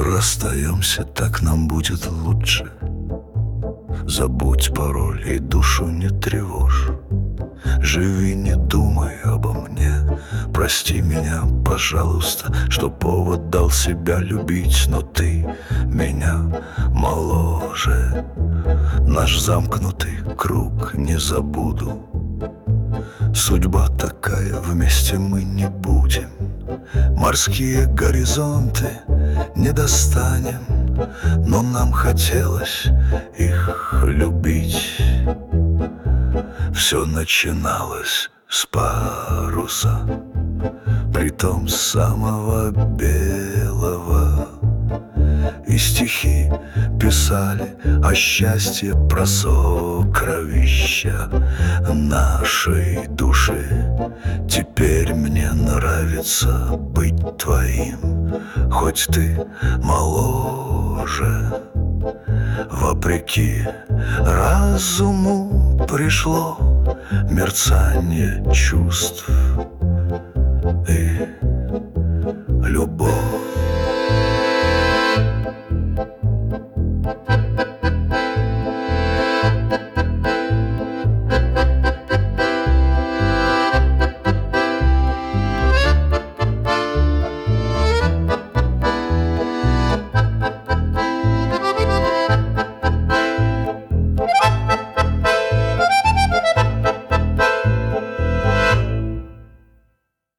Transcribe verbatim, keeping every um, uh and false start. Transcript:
Расстаемся, так нам будет лучше. Забудь пароль и душу не тревожь. Живи, не думай обо мне. Прости меня, пожалуйста, что повод дал себя любить. Но ты меня моложе. Наш замкнутый круг не забуду. Судьба такая, вместе мы не будем. Морские горизонты не достанем, но нам хотелось их любить. Все начиналось с паруса, притом самого белого. И стихи писали о счастье про сокровища нашей души. Теперь мне нравится быть твоим, хоть ты моложе. Вопреки разуму пришло мерцание чувств, и